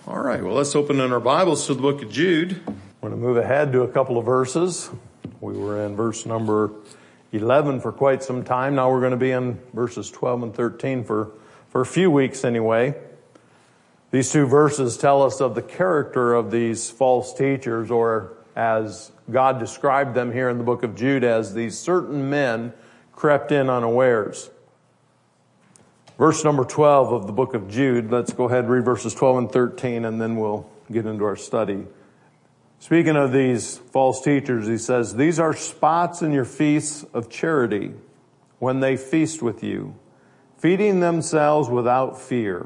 All right, well, let's open in our Bibles to the book of Jude. We're going to move ahead to a couple of verses. We were in verse number 11 for quite some time. Now we're going to be in verses 12 and 13 for a few weeks anyway. These two verses tell us of the character of these false teachers, or as God described them here in the book of Jude, as these certain men crept in unawares. Verse number 12 of the book of Jude. Let's go ahead and read verses 12 and 13, and then we'll get into our study. Speaking of these false teachers, he says, "These are spots in your feasts of charity, when they feast with you, feeding themselves without fear.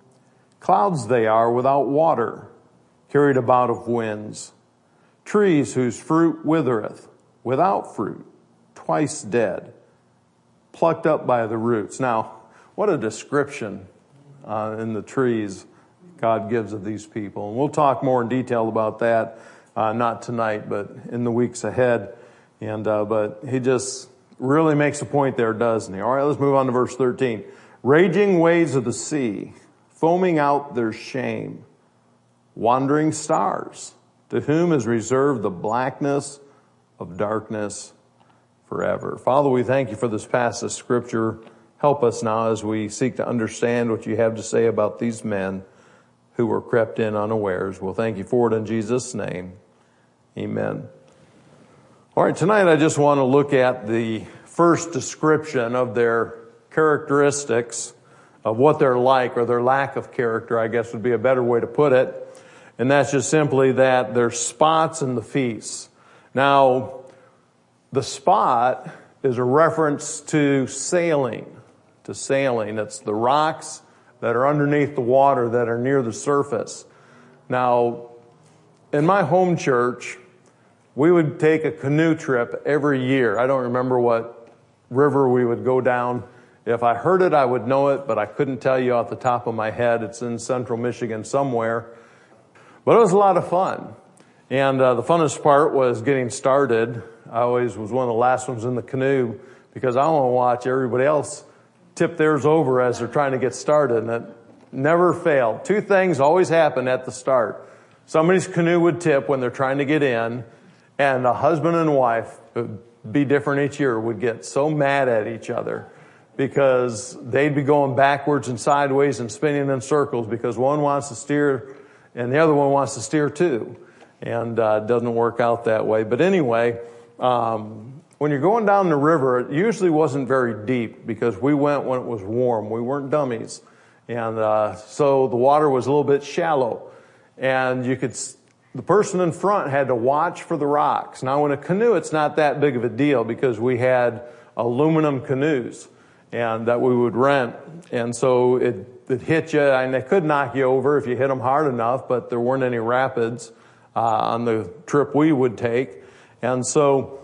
Clouds they are without water, carried about of winds. Trees whose fruit withereth, without fruit, twice dead, plucked up by the roots." Now, what a description in the trees God gives of these people. And we'll talk more in detail about that, not tonight, but in the weeks ahead. But he just really makes a point there, doesn't he? All right, let's move on to verse 13. "Raging waves of the sea, foaming out their shame. Wandering stars, to whom is reserved the blackness of darkness forever." Father, we thank you for this passage of Scripture. Help us now as we seek to understand what you have to say about these men who were crept in unawares. We'll thank you for it in Jesus' name. Amen. All right, tonight I just want to look at the first description of their characteristics, of what they're like, or their lack of character, I guess would be a better way to put it. And that's just simply that they're spots in the feasts. Now, the spot is a reference to sailing. It's the rocks that are underneath the water that are near the surface. Now, in my home church, we would take a canoe trip every year. I don't remember what river we would go down. If I heard it, I would know it, but I couldn't tell you off the top of my head. It's in central Michigan somewhere. But it was a lot of fun. And the funnest part was getting started. I always was one of the last ones in the canoe because I want to watch everybody else tip theirs over as they're trying to get started. And it never failed. Two things always happened at the start. Somebody's canoe would tip when they're trying to get in, and a husband and wife, would be different each year, would get so mad at each other because they'd be going backwards and sideways and spinning in circles because one wants to steer and the other one wants to steer too. And it doesn't work out that way. But anyway, when you're going down the river, it usually wasn't very deep because we went when it was warm. We weren't dummies. And so the water was a little bit shallow. And the person in front had to watch for the rocks. Now, in a canoe, it's not that big of a deal because we had aluminum canoes and that we would rent. And so it hit you, and it could knock you over if you hit them hard enough, but there weren't any rapids on the trip we would take. And so,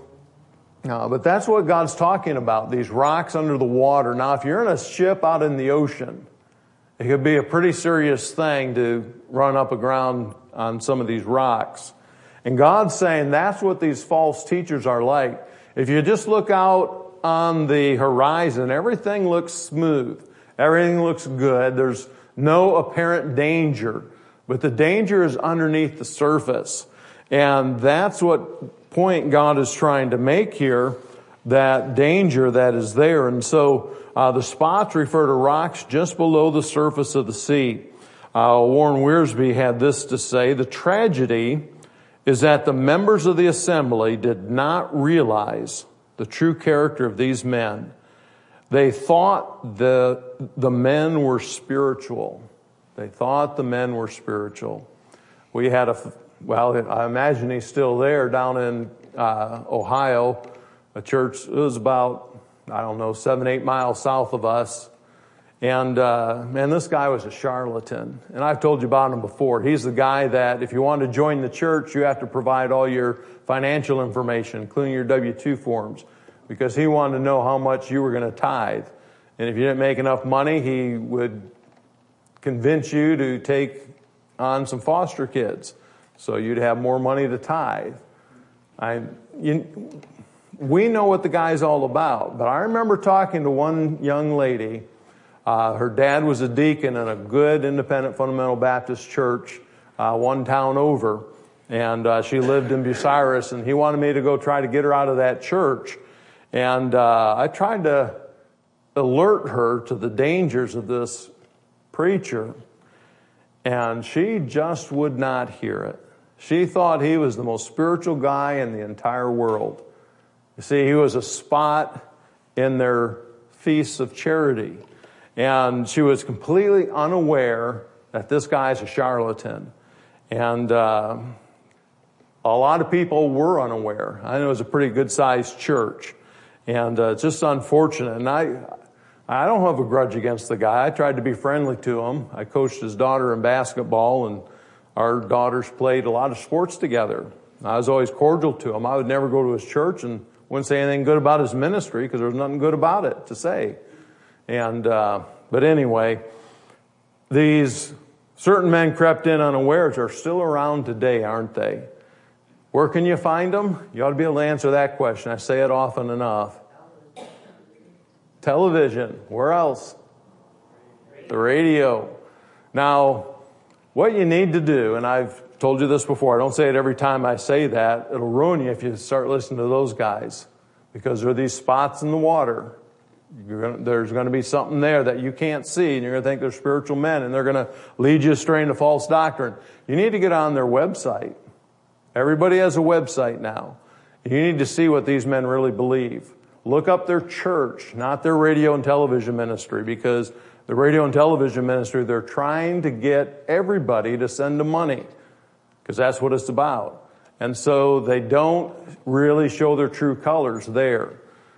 but that's what God's talking about, these rocks under the water. Now, if you're in a ship out in the ocean, it could be a pretty serious thing to run up aground on some of these rocks. And God's saying that's what these false teachers are like. If you just look out on the horizon, everything looks smooth. Everything looks good. There's no apparent danger. But the danger is underneath the surface. And that's what point God is trying to make here, that danger that is there. And so the spots refer to rocks just below the surface of the sea. Warren Wiersbe had this to say: "The tragedy is that the members of the assembly did not realize the true character of these men. They thought the men were spiritual. They thought the men were spiritual." We had I imagine he's still there down in Ohio, a church. It was about, 7-8 miles south of us. And this guy was a charlatan. And I've told you about him before. He's the guy that if you want to join the church, you have to provide all your financial information, including your W-2 forms, because he wanted to know how much you were going to tithe. And if you didn't make enough money, he would convince you to take on some foster kids so you'd have more money to tithe. We know what the guy's all about, but I remember talking to one young lady. Her dad was a deacon in a good independent fundamental Baptist church one town over. And she lived in Bucyrus, and he wanted me to go try to get her out of that church. And I tried to alert her to the dangers of this preacher, and she just would not hear it. She thought he was the most spiritual guy in the entire world. You see, he was a spot in their feasts of charity, and she was completely unaware that this guy's a charlatan. And a lot of people were unaware. I know it was a pretty good-sized church, and it's just unfortunate. And I don't have a grudge against the guy. I tried to be friendly to him. I coached his daughter in basketball, and our daughters played a lot of sports together. I was always cordial to him. I would never go to his church and wouldn't say anything good about his ministry because there was nothing good about it to say. And but anyway, these certain men crept in unawares are still around today, aren't they? Where can you find them? You ought to be able to answer that question. I say it often enough. Television. Where else? The radio. Now, what you need to do, and I've told you this before, I don't say it every time I say that. It'll ruin you if you start listening to those guys, because there are these spots in the water. There's going to be something there that you can't see, and you're going to think they're spiritual men, and they're going to lead you astray into false doctrine. You need to get on their website. Everybody has a website now. You need to see what these men really believe. Look up their church, not their radio and television ministry, because the radio and television ministry, they're trying to get everybody to send them money, because that's what it's about. And so they don't really show their true colors there.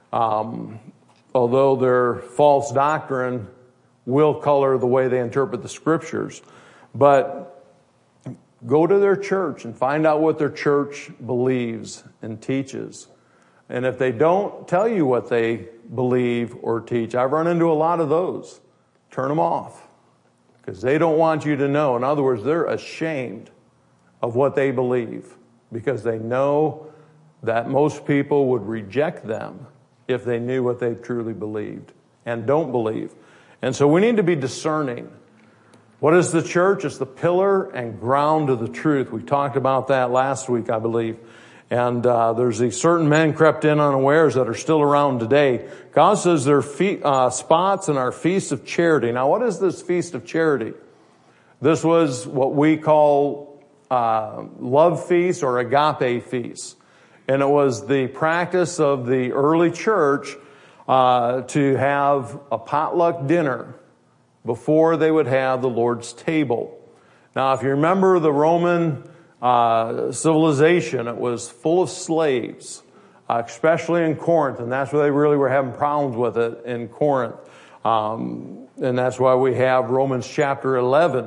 Although their false doctrine will color the way they interpret the scriptures. But go to their church and find out what their church believes and teaches. And if they don't tell you what they believe or teach, I've run into a lot of those. Turn them off, because they don't want you to know. In other words, they're ashamed of what they believe, because they know that most people would reject them if they knew what they truly believed and don't believe. And so we need to be discerning. What is the church? It's the pillar and ground of the truth. We talked about that last week, I believe. And there's these certain men crept in unawares that are still around today. God says there are spots in our feast of charity. Now, what is this feast of charity? This was what we call love feast or agape feast. And it was the practice of the early church to have a potluck dinner before they would have the Lord's table. Now, if you remember the Roman civilization, it was full of slaves, especially in Corinth, and that's where they really were having problems with it in Corinth. And that's why we have Romans chapter 11.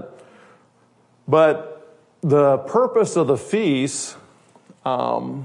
But the purpose of the feast, the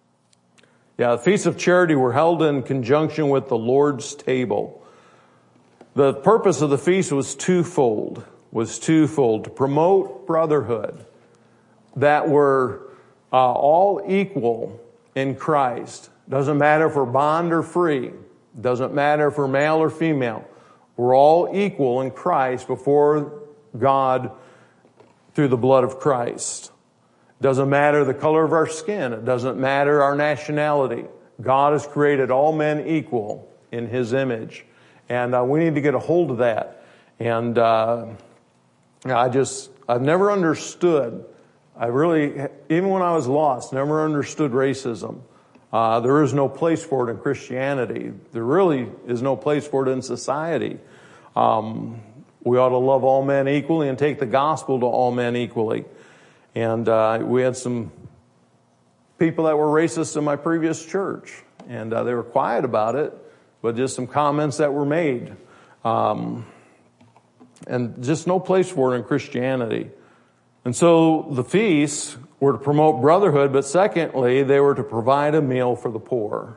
Feast of Charity were held in conjunction with the Lord's table. The purpose of the feast was twofold, to promote brotherhood, that were all equal in Christ. Doesn't matter if we're bond or free. Doesn't matter if we're male or female. We're all equal in Christ before God through the blood of Christ. Doesn't matter the color of our skin. It doesn't matter our nationality. God has created all men equal in His image. And we need to get a hold of that. And I've never understood, even when I was lost, never understood racism. There is no place for it in Christianity. There really is no place for it in society. We ought to love all men equally and take the gospel to all men equally. And we had some people that were racist in my previous church, and they were quiet about it, but just some comments that were made. And just no place for it in Christianity. And so the feasts were to promote brotherhood, but secondly, they were to provide a meal for the poor.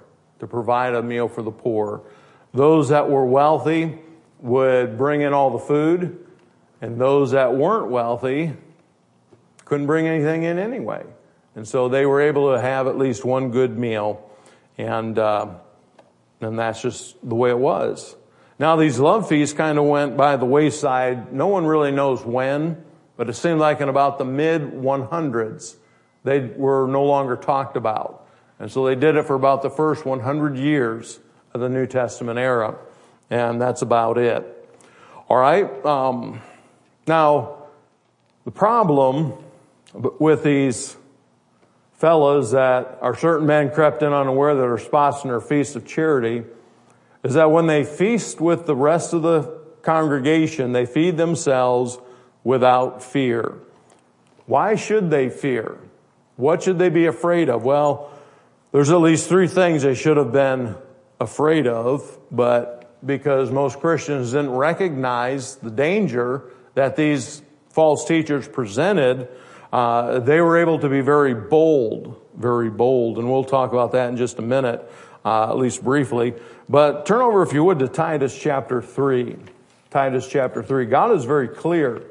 Those that were wealthy would bring in all the food, and those that weren't wealthy couldn't bring anything in anyway. And so they were able to have at least one good meal, and that's just the way it was. Now these love feasts kind of went by the wayside. No one really knows when, But it seemed like in about the mid-100s, they were no longer talked about. And so they did it for about the first 100 years of the New Testament era. And that's about it. All right. Now, the problem with these fellows that are certain men crept in unaware that are spots in their feast of charity is that when they feast with the rest of the congregation, they feed themselves without fear. Why should they fear? What should they be afraid of? Well, there's at least three things they should have been afraid of, but because most Christians didn't recognize the danger that these false teachers presented, they were able to be very bold, and we'll talk about that in just a minute, at least briefly. But turn over, if you would, to Titus chapter 3. Titus chapter 3. God is very clear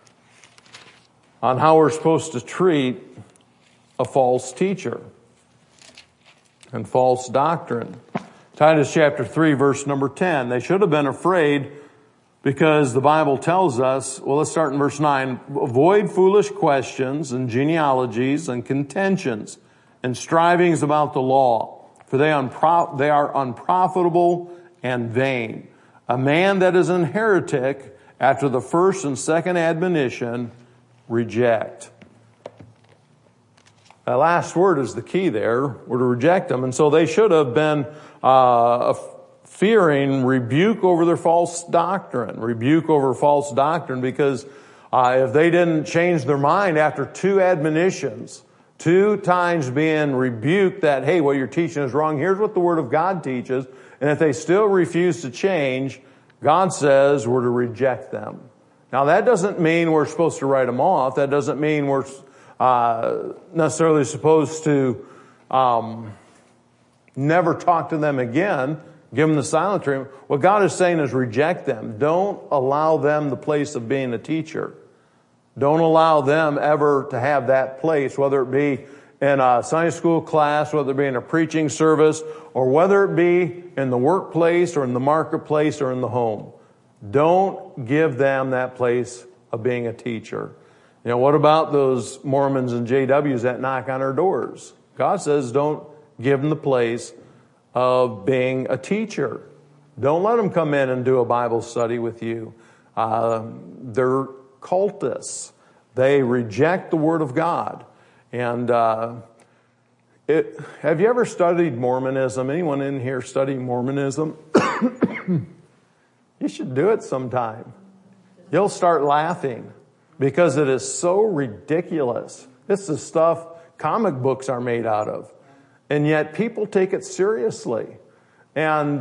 on how we're supposed to treat a false teacher and false doctrine. Titus chapter 3, verse number 10. They should have been afraid because the Bible tells us, well, let's start in verse 9. Avoid foolish questions and genealogies and contentions and strivings about the law, for they are unprofitable and vain. A man that is an heretic after the first and second admonition, reject. That last word is the key there. We're to reject them. And so they should have been fearing rebuke over their false doctrine. Rebuke over false doctrine, because if they didn't change their mind after two admonitions, 2 times being rebuked that, hey, what you're teaching is wrong, here's what the Word of God teaches, and if they still refuse to change, God says we're to reject them. Now, that doesn't mean we're supposed to write them off. That doesn't mean we're necessarily supposed to never talk to them again, give them the silent treatment. What God is saying is reject them. Don't allow them the place of being a teacher. Don't allow them ever to have that place, whether it be in a Sunday school class, whether it be in a preaching service, or whether it be in the workplace or in the marketplace or in the home. Don't give them that place of being a teacher. You know, what about those Mormons and JWs that knock on our doors? God says don't give them the place of being a teacher. Don't let them come in and do a Bible study with you. They're cultists. They reject the Word of God. And have you ever studied Mormonism? Anyone in here study Mormonism? You should do it sometime. You'll start laughing because it is so ridiculous. It's the stuff comic books are made out of. And yet people take it seriously. And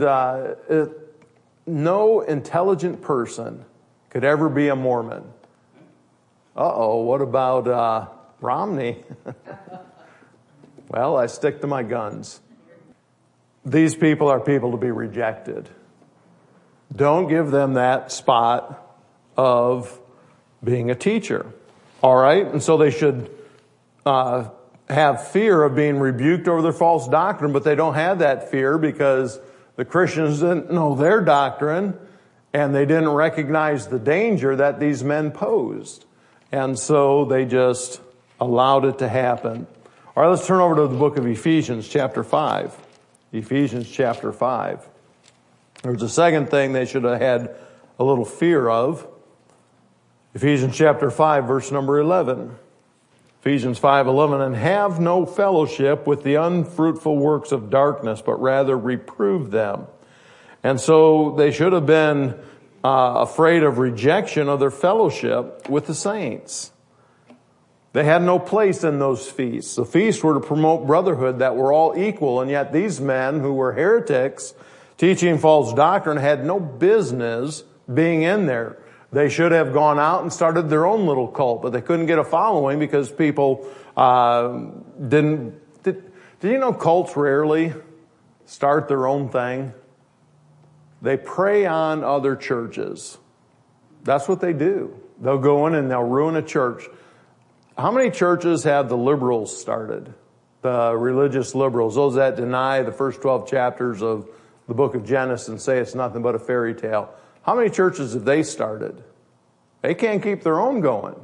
no intelligent person could ever be a Mormon. What about Romney? Well, I stick to my guns. These people are people to be rejected. Don't give them that spot of being a teacher. All right? And so they should have fear of being rebuked over their false doctrine, but they don't have that fear because the Christians didn't know their doctrine and they didn't recognize the danger that these men posed. And so they just allowed it to happen. All right, let's turn over to the book of Ephesians chapter 5. Ephesians chapter 5. There's a second thing they should have had a little fear of. Ephesians chapter 5, verse number 11. Ephesians 5:11, and have no fellowship with the unfruitful works of darkness, but rather reprove them. And so they should have been afraid of rejection of their fellowship with the saints. They had no place in those feasts. The feasts were to promote brotherhood, that we're all equal, and yet these men who were heretics, teaching false doctrine, had no business being in there. They should have gone out and started their own little cult, but they couldn't get a following because people didn't. Did you know cults rarely start their own thing? They prey on other churches. That's what they do. They'll go in and they'll ruin a church. How many churches have the liberals started? The religious liberals, those that deny the first 12 chapters of the book of Genesis and say it's nothing but a fairy tale. How many churches have they started? They can't keep their own going.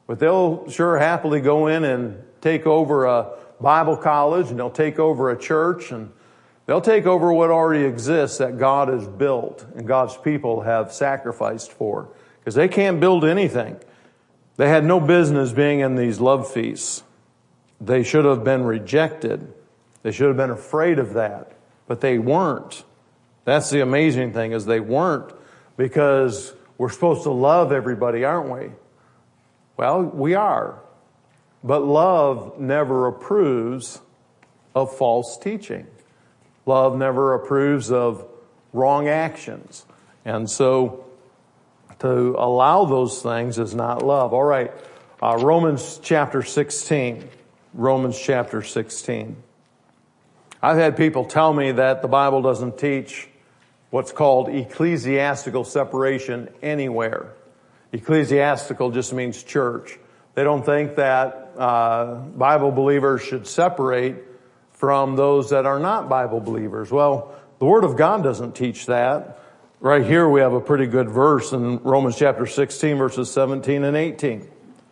But they'll sure happily go in and take over a Bible college, and they'll take over a church, and they'll take over what already exists that God has built and God's people have sacrificed for. Because they can't build anything. They had no business being in these love feasts. They should have been rejected. They should have been afraid of that. But they weren't. That's the amazing thing, is they weren't, because we're supposed to love everybody, aren't we? Well, we are. But love never approves of false teaching. Love never approves of wrong actions. And so to allow those things is not love. All right, Romans chapter 16. Romans chapter 16. I've had people tell me that the Bible doesn't teach what's called ecclesiastical separation anywhere. Ecclesiastical just means church. They don't think that Bible believers should separate from those that are not Bible believers. Well, the Word of God doesn't teach that. Right here we have a pretty good verse in Romans chapter 16, verses 17 and 18.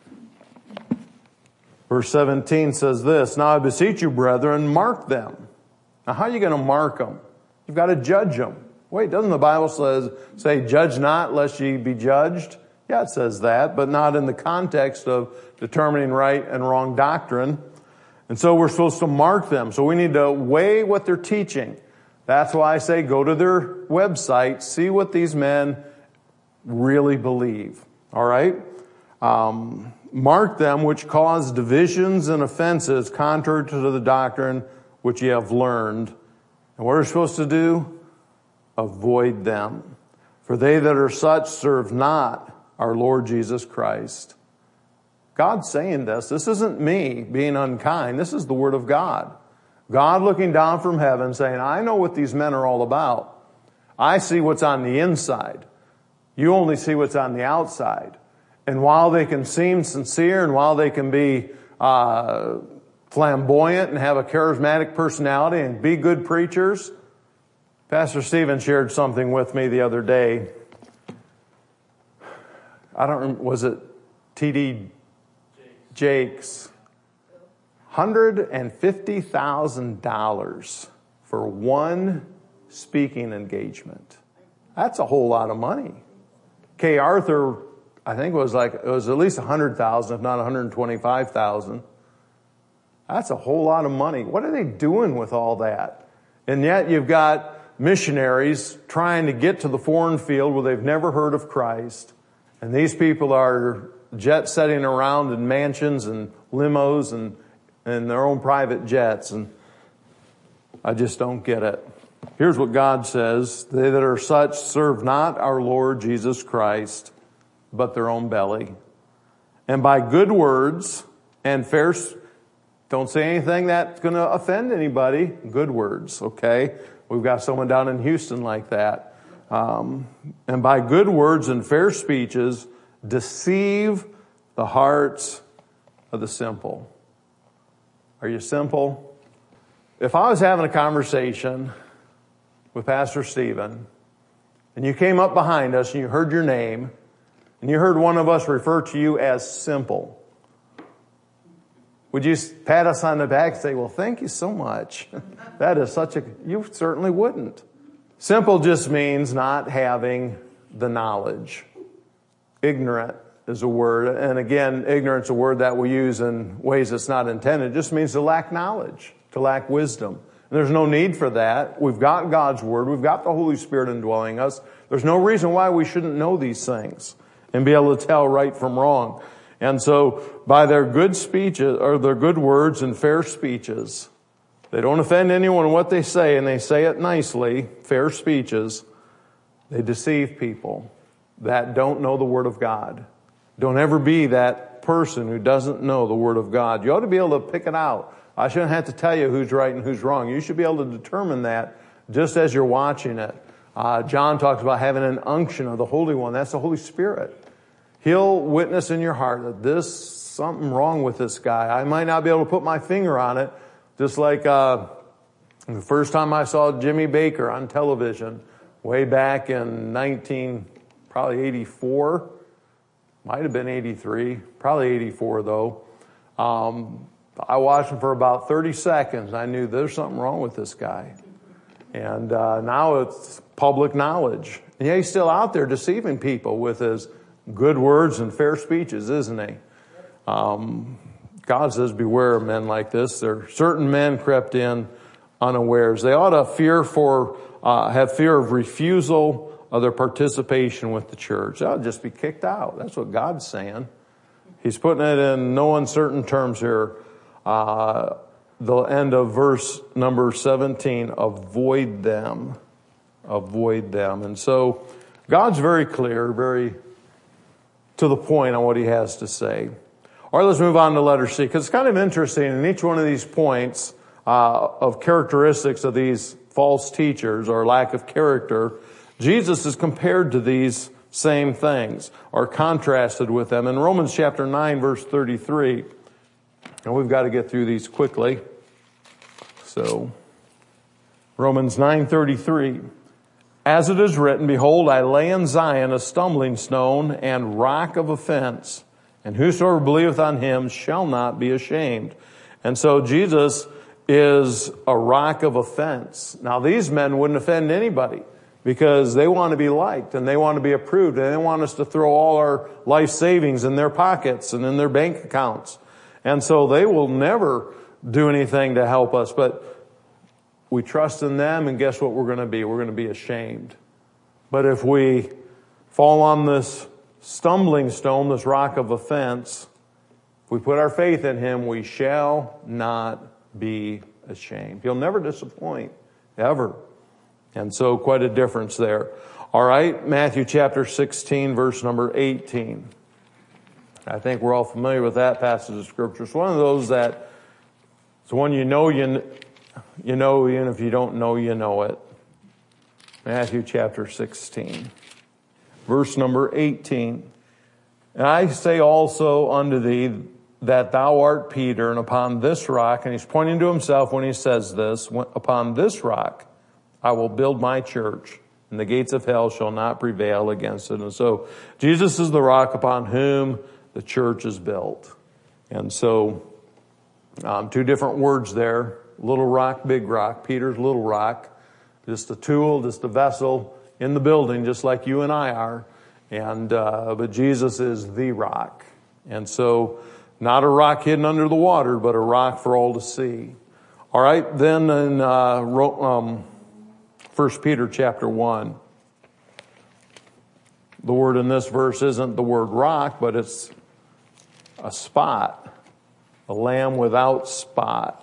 Verse 17 says this, "Now I beseech you, brethren, mark them." Now how are you going to mark them? You've got to judge them. Wait, doesn't the Bible say, "Judge not, lest ye be judged"? Yeah, it says that, but not in the context of determining right and wrong doctrine. And so we're supposed to mark them. So we need to weigh what they're teaching. That's why I say go to their website, see what these men really believe. All right? Mark them which cause divisions and offenses contrary to the doctrine which ye have learned. And what are we supposed to do? Avoid them. For they that are such serve not our Lord Jesus Christ. God's saying this. This isn't me being unkind. This is the Word of God. God looking down from heaven saying, I know what these men are all about. I see what's on the inside. You only see what's on the outside. And while they can seem sincere and while they can be flamboyant and have a charismatic personality and be good preachers, Pastor Stephen shared something with me the other day. Was it T.D. Jakes? $150,000 for one speaking engagement. That's a whole lot of money. Kay Arthur, I think it was at least 100,000, if not 125,000. That's a whole lot of money. What are they doing with all that? And yet you've got missionaries trying to get to the foreign field where they've never heard of Christ. And these people are jet setting around in mansions and limos and their own private jets. And I just don't get it. Here's what God says. They that are such serve not our Lord Jesus Christ, but their own belly. And by good words and fair, don't say anything that's going to offend anybody. Good words, okay? We've got someone down in Houston like that. And by good words and fair speeches, deceive the hearts of the simple. Are you simple? If I was having a conversation with Pastor Stephen, and you came up behind us and you heard your name, and you heard one of us refer to you as simple, would you pat us on the back and say, well, thank you so much? That is you certainly wouldn't. Simple just means not having the knowledge. Ignorant is a word. And again, ignorance is a word that we use in ways that's not intended. It just means to lack knowledge, to lack wisdom. And there's no need for that. We've got God's Word. We've got the Holy Spirit indwelling us. There's no reason why we shouldn't know these things and be able to tell right from wrong. And so by their good speeches, or their good words and fair speeches, they don't offend anyone in what they say, and they say it nicely, fair speeches. They deceive people that don't know the Word of God. Don't ever be that person who doesn't know the Word of God. You ought to be able to pick it out. I shouldn't have to tell you who's right and who's wrong. You should be able to determine that just as you're watching it. John talks about having an unction of the Holy One. That's the Holy Spirit. He'll witness in your heart that there's something wrong with this guy. I might not be able to put my finger on it. Just like the first time I saw Jimmy Baker on television way back in 1984, Might have been 83, probably 84 though. I watched him for about 30 seconds. I knew there's something wrong with this guy. And now it's public knowledge. And yet he's still out there deceiving people with his good words and fair speeches, isn't he? God says, beware of men like this. There are certain men crept in unawares. They ought to have fear of refusal of their participation with the church. They'll just be kicked out. That's what God's saying. He's putting it in no uncertain terms here. The end of verse number 17, avoid them. Avoid them. And so God's very clear, very to the point on what he has to say. All right, let's move on to letter C, because it's kind of interesting in each one of these points of characteristics of these false teachers or lack of character, Jesus is compared to these same things or contrasted with them. In Romans chapter 9, verse 33, and we've got to get through these quickly. So, Romans 9:33, as it is written, behold, I lay in Zion a stumbling stone and rock of offense, and whosoever believeth on him shall not be ashamed. And so Jesus is a rock of offense. Now these men wouldn't offend anybody because they want to be liked and they want to be approved and they want us to throw all our life savings in their pockets and in their bank accounts. And so they will never do anything to help us, but we trust in them, and guess what we're going to be? We're going to be ashamed. But if we fall on this stumbling stone, this rock of offense, if we put our faith in him, we shall not be ashamed. He'll never disappoint, ever. And so quite a difference there. All right, Matthew chapter 16, verse number 18. I think we're all familiar with that passage of Scripture. It's one of those that, it's one you know, even if you don't know, you know it. Matthew chapter 16, verse number 18. And I say also unto thee that thou art Peter, and upon this rock, and he's pointing to himself when he says this, upon this rock I will build my church, and the gates of hell shall not prevail against it. And so Jesus is the rock upon whom the church is built. And so two different words there, little rock, big rock. Peter's little rock, just a tool, just a vessel in the building, just like you and I are. And but Jesus is the rock. And so not a rock hidden under the water, but a rock for all to see. All right, then in 1 Peter chapter 1, the word in this verse isn't the word rock, but it's a spot, a lamb without spot.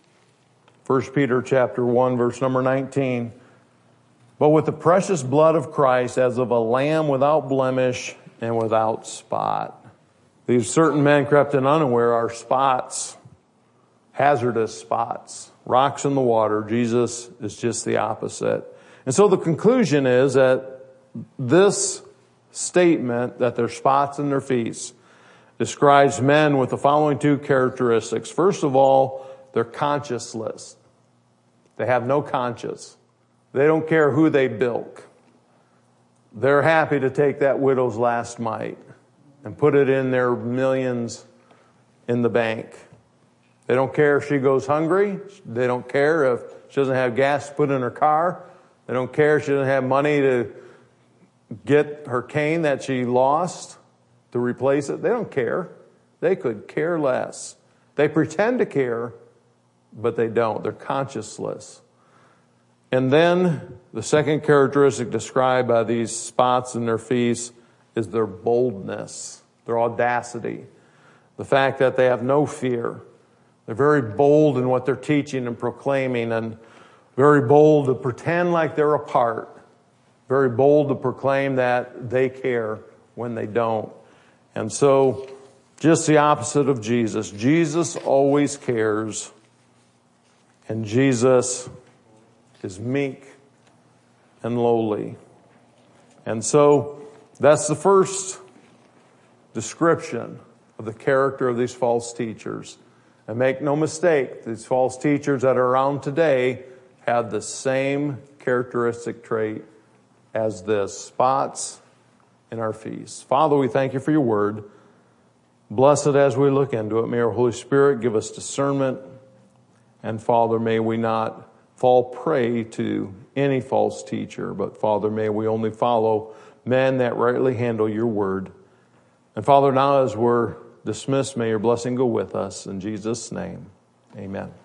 1 Peter chapter 1, verse number 19. But with the precious blood of Christ, as of a lamb without blemish and without spot. These certain men crept in unaware are spots, hazardous spots, rocks in the water. Jesus is just the opposite. And so the conclusion is that this statement, that they're spots in their feet, describes men with the following two characteristics. First of all, they're conscienceless. They have no conscience. They don't care who they bilk. They're happy to take that widow's last mite and put it in their millions in the bank. They don't care if she goes hungry. They don't care if she doesn't have gas to put in her car. They don't care if she doesn't have money to get her cane that she lost to replace it. They don't care. They could care less. They pretend to care, but they don't. They're conscienceless. And then the second characteristic described by these spots in their feet is their boldness, their audacity, the fact that they have no fear. They're very bold in what they're teaching and proclaiming, and very bold to pretend like they're apart, very bold to proclaim that they care when they don't. And so, just the opposite of Jesus. Jesus always cares, and Jesus is meek and lowly. And so, that's the first description of the character of these false teachers. And make no mistake, these false teachers that are around today have the same characteristic trait as this: spots in our feasts. Father, we thank you for your word. Bless it as we look into it. May our Holy Spirit give us discernment. And Father, may we not fall prey to any false teacher, but Father, may we only follow men that rightly handle your word. And Father, now as we're dismissed, may your blessing go with us. In Jesus' name, amen.